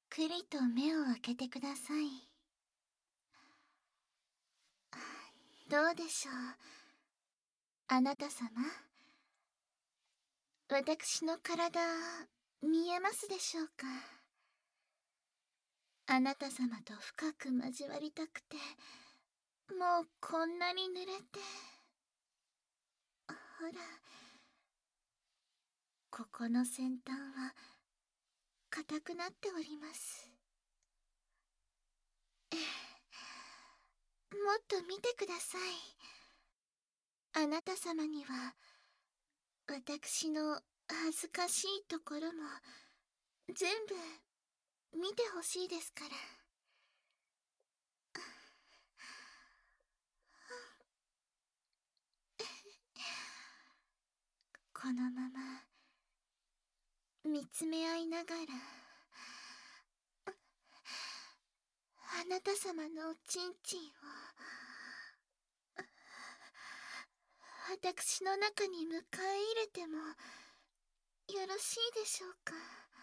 くりと目を開けてください。どうでしょう、あなた様。私の体、見えますでしょうか。あなた様と深く交わりたくて、もうこんなに濡れて。ほら、ここの先端は硬くなっております。もっと見てください。あなた様には私の恥ずかしいところも全部見てほしいですから。このまま見つめ合いながら、あなた様のおちんちんを私の中に迎え入れてもよろしいでしょうか。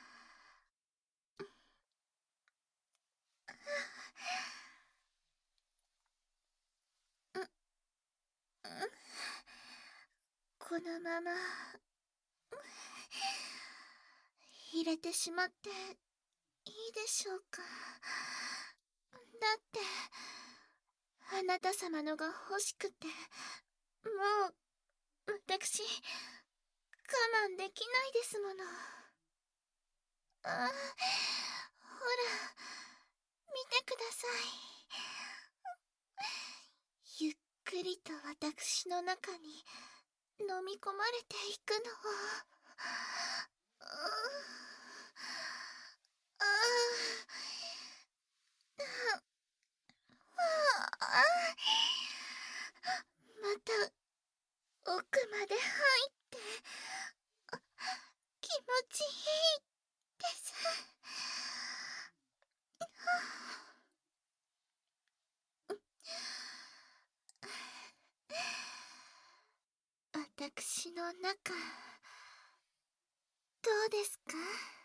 このまま入れてしまっていいでしょうか。だってあなた様のが欲しくて、もう私我慢できないですもの。ほら、見てください。ゆっくりと私の中に飲み込まれていくのを。また奥まで入って気持ちいいです。私の中、どうですか。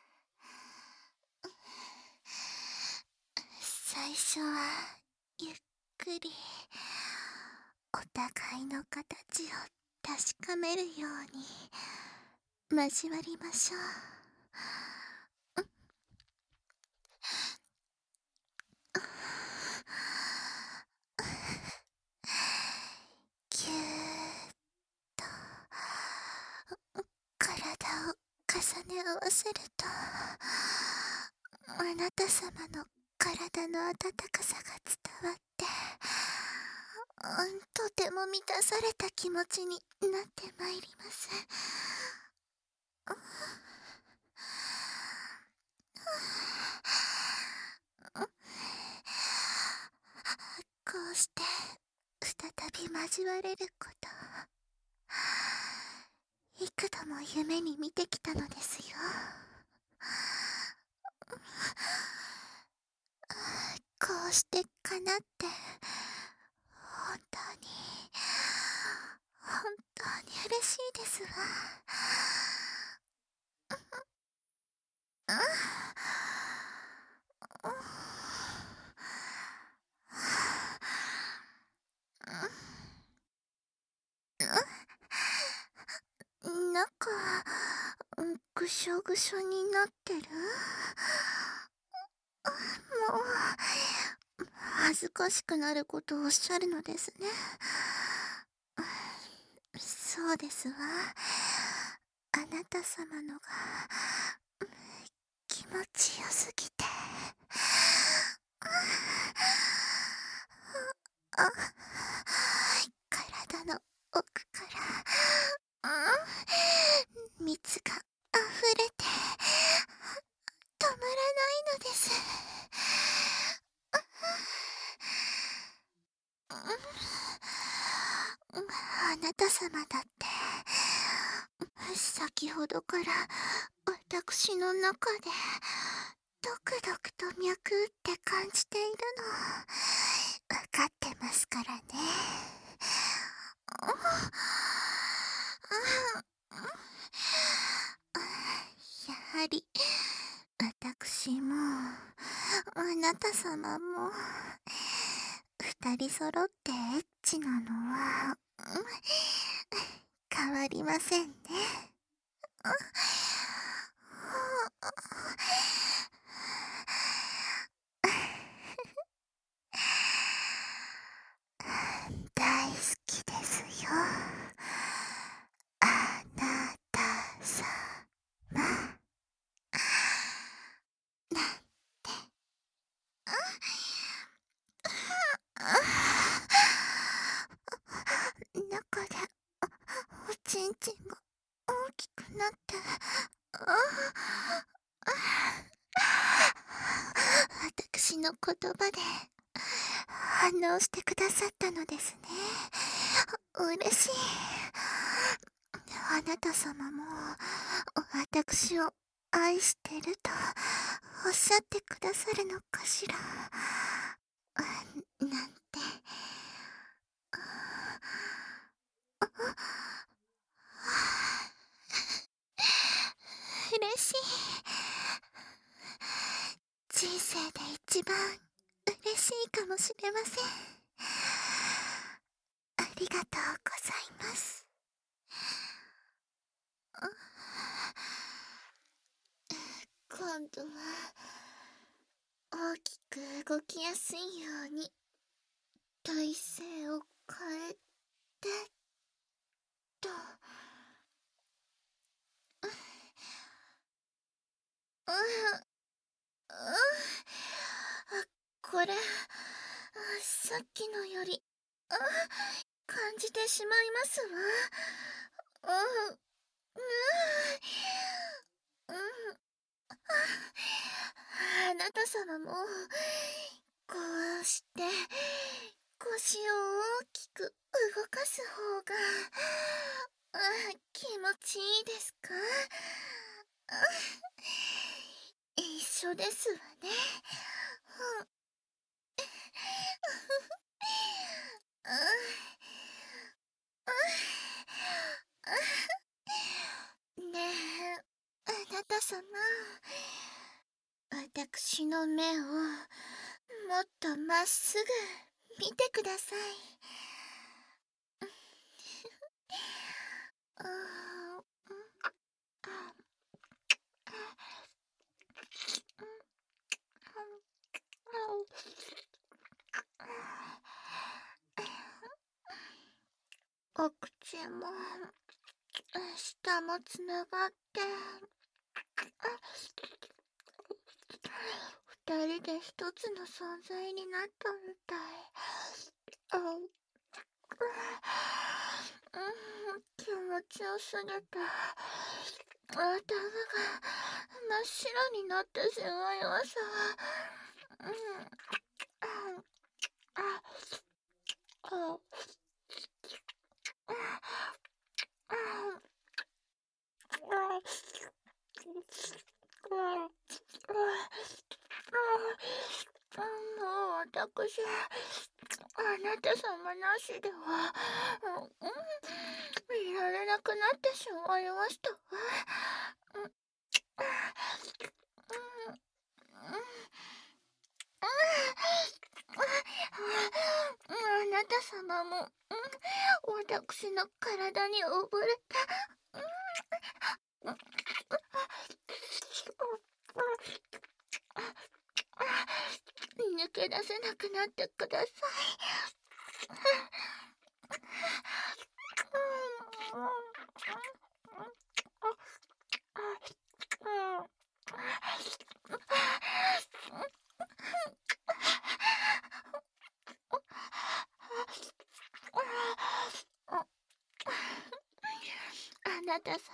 最初はゆっくりお互いの形を確かめるように交わりましょう。ぎゅーっと体を重ね合わせると、あなた様の体の温かさが伝わって、とても満たされた気持ちになってまいります。こうして再び交われること、幾度も夢に見てきたのですよ。こうして叶って本当に本当に嬉しいですわ。なんかぐしょぐしょになってる。もう恥ずかしくなることをおっしゃるのですね。そうですわ。あなた様のが気持ちよすぎて。体の奥から蜜が溢れて止まらないのです。あなた様だって先ほどから私の中でドクドクと脈って感じているの分かってますからね。やはり私もあなた様も二人揃ってエッチなのは変わりませんね。大好きですよ、あなた様。中でおちんちんが大きくなって、私の言葉で反応してくださったのですね。嬉しい。あなた様も私を愛してるとおっしゃってくださるのかしら。なんて。嬉しい。人生で一番嬉しいかもしれません。ありがとうございます。今度は大きく動きやすいように体勢を変えてと。これさっきのより感じてしまいますわ。あなた様もこうして腰を大きく動かす方が気持ちいいですか？一緒ですわね。ねえ、あなた様、私の目をもっとまっすぐ見てください。あお口も舌もつながって二人で一つの存在になったみたい。気持ちよすぎて頭が真っ白になってしまいます。もう私、あなた様なしでは、いられなくなってしまいましたわ。あなた様も、私の体に溺れて、抜け出せなくなってください。あなた様、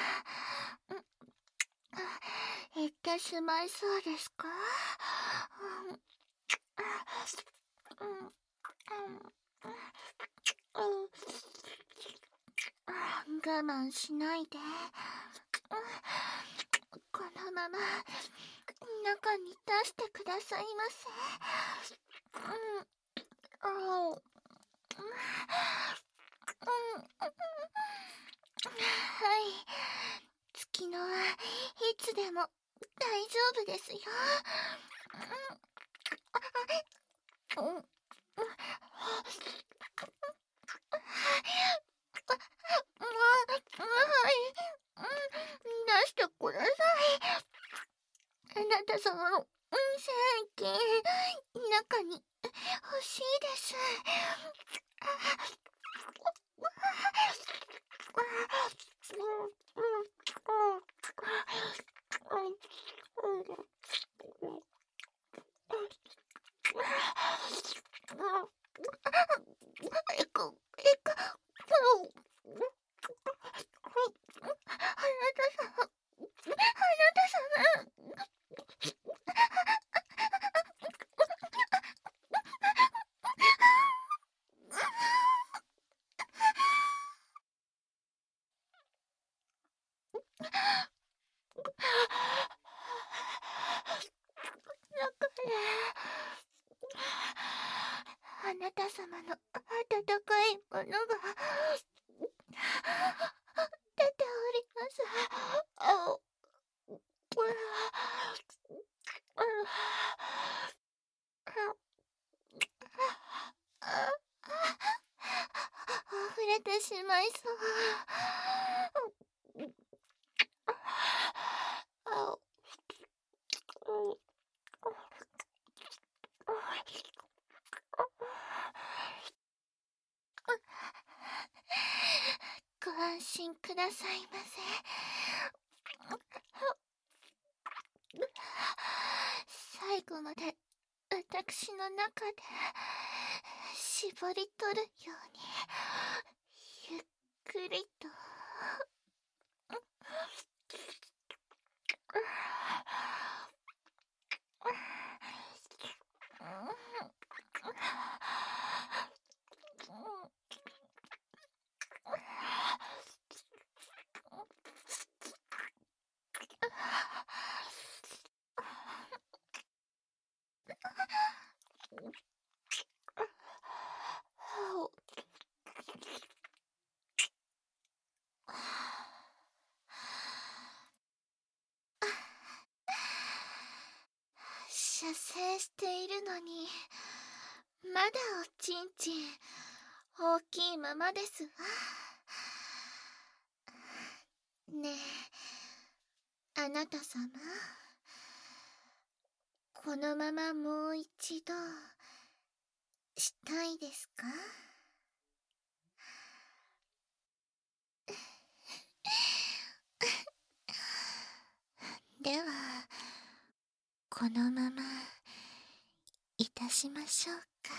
行ってしまいそうですか？我慢しないで。このまま中に出してくださいませ。はい、月乃はいつでも大丈夫ですよ。 うん、もう、はい、出してください。あなた様の、精液、中に欲しいです。えく、えく、あなた様、あなた様。中へ、あなた様の温かいものが出ております。あ、溢れてしまいそう。あ、ご安心くださいませ。最後まで私の中で絞り取るようにゆっくりと。射精しているのにまだおちんちん大きいままですわ。ねえ、あなた様、このままもう一度したいですか？ではこのままいたしましょうか。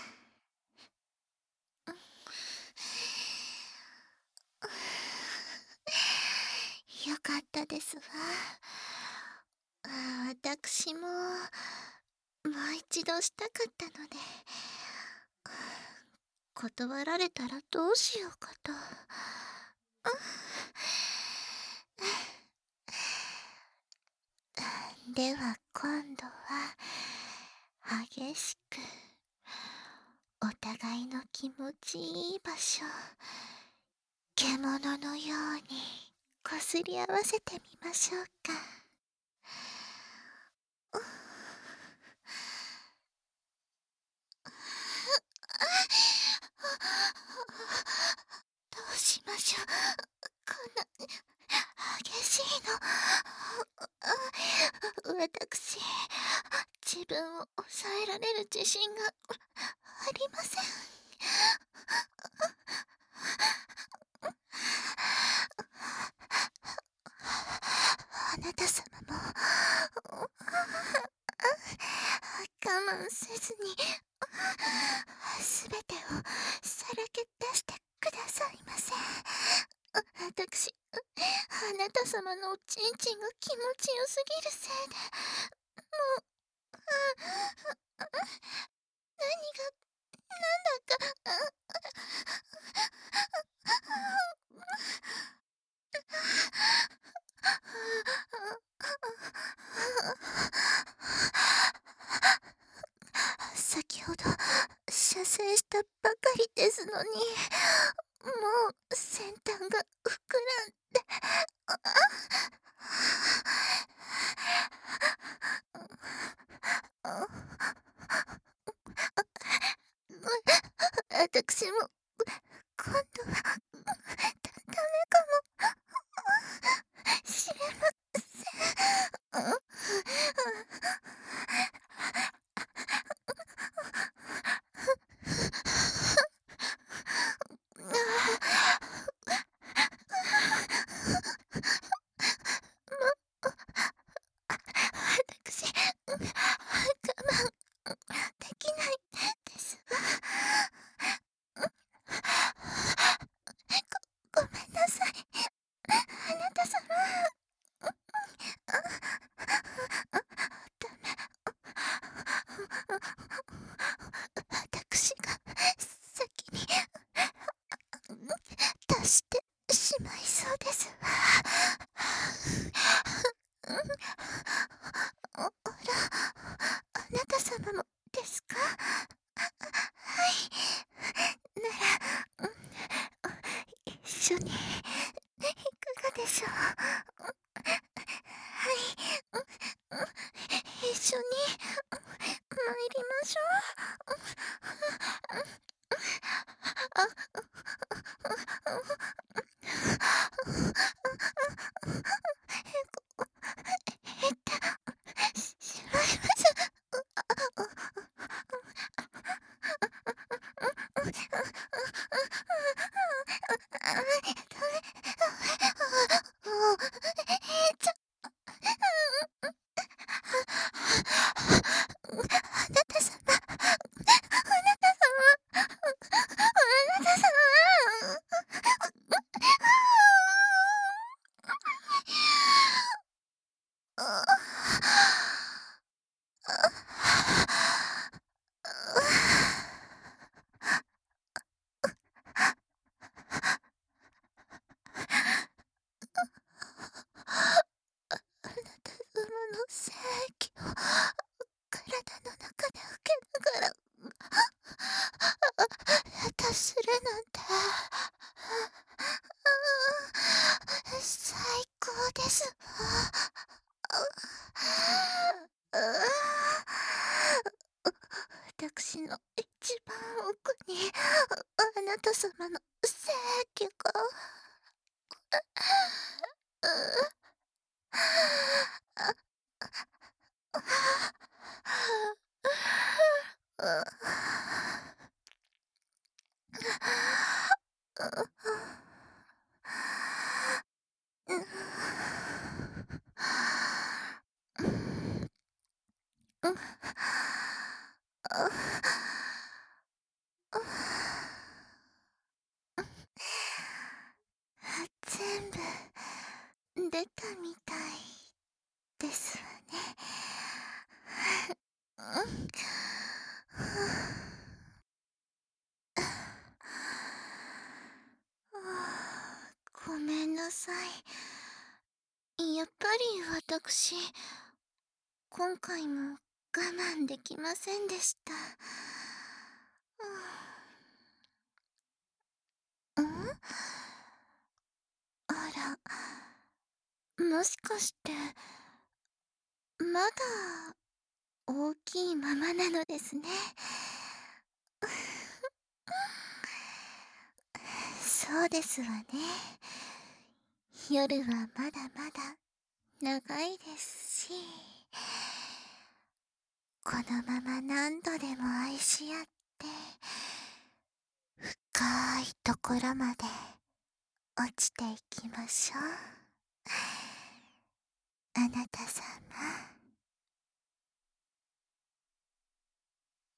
よかったですわ。私ももう一度したかったので、断られたらどうしようかと。では今度は激しくお互いの気持ちいい場所、獣のようにこすり合わせてみましょうか。どうしましょう、こんな激しいの。私、自分を抑えられる自信がありません。あなた様も我慢せずにすべてをさらけ出してくださいませ。私、あなた様のおちんちんが気持ちよすぎるせいで、もう、何がなんだか、先ほど射精したばかりですのに、もう先端が膨らんで、 私も今度はダメかもしれません。私、我慢できないですわ。ごめんなさい。あなた様。私が先に出してしまいそうですわ。あら、あなた様もですか？はい。なら、一緒にいかがでしょう？はい、一緒に参りましょう。しまいます。あなた様、あなた様、あなた様の精液を体の中で受けながら出するなんて最高です私の一番奥にあなた様の精液が全部出たみたいですわね。ごめんなさい。やっぱり私、今回も我慢できませんでした。あら、もしかして、まだ大きいままなのですね。そうですわね。夜はまだまだ長いですし、このまま何度でも愛し合って、深いところまで落ちていきましょう。あなた様。